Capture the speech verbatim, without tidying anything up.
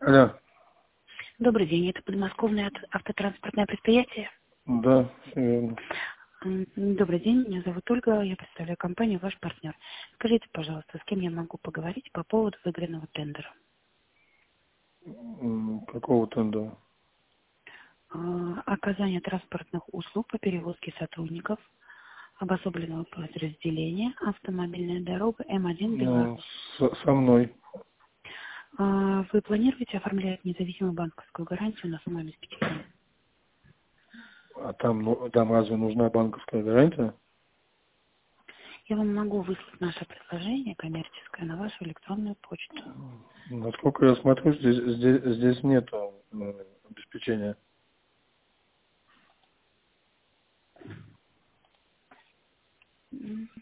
Алло. Добрый день, это подмосковное ат- автотранспортное предприятие. Да, всё верно. М, Добрый день, меня зовут Ольга, я представляю компанию «Ваш партнер». Скажите, пожалуйста, с кем я могу поговорить по поводу выигранного тендера? М, Какого тендера? А, Оказание транспортных услуг по перевозке сотрудников обособленного подразделения «Автомобильная дорога М один Ну, Беларусь». со, со мной. А, Вы планируете оформлять независимую банковскую гарантию на сумму обеспечения? А там, ну, там разве нужна банковская гарантия? Я вам могу выслать наше предложение коммерческое на вашу электронную почту. Насколько я смотрю, здесь, здесь, здесь нет обеспечения. М,